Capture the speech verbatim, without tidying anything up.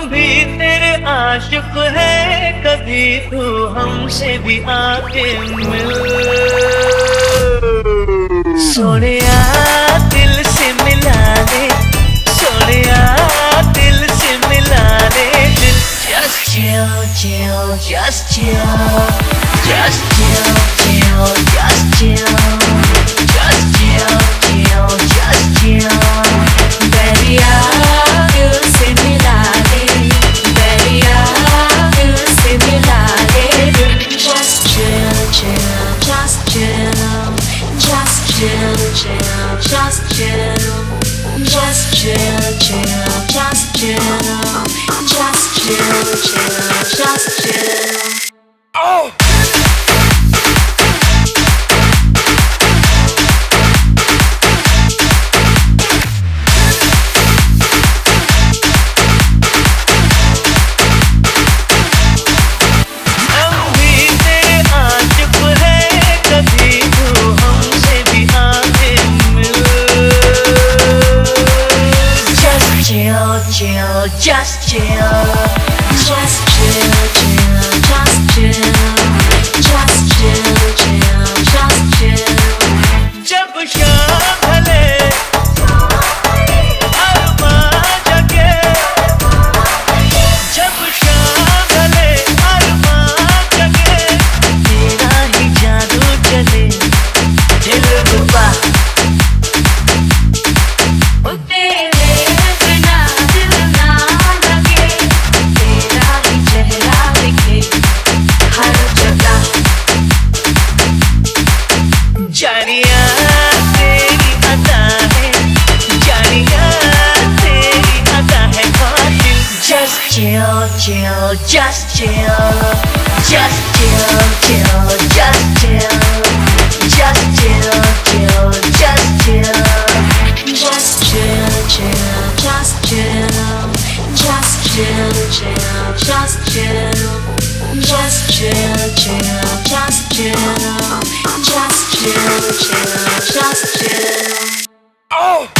भी तेरे आशिक है, कभी तू हमसे भी आके मिल। सोनिया दिल से मिला दे, सोनिया दिल से मिला दे दिल। Just chill, chill, just chill, just chill, chill, just chill, just chill, chill, just chill. Baby, आ दिल से मिला दे, baby, आ दिल से मिला दे दिल। Just chill, chill, just chill, just chill, chill, just chill, just chill, chill, just chill, just chill, chill, just chill. Oh! Chill, just chill, just chill, chill, just chill, just chill, chill, just chill. जब शाम ढले अरमां जगे, जब शाम ढले अरमां जगे, तेरा ही जादू चले दिलरुबा। जानिया तेरी अदा है, जानिया तेरी अदा है कातिल। Just chill, chill, just chill, just chill, chill, just chill, just chill, chill, just chill, just chill, chill, just chill, just chill, chill, just chill, just chill, chill, just chill, just chill, chill, just chill. Oh!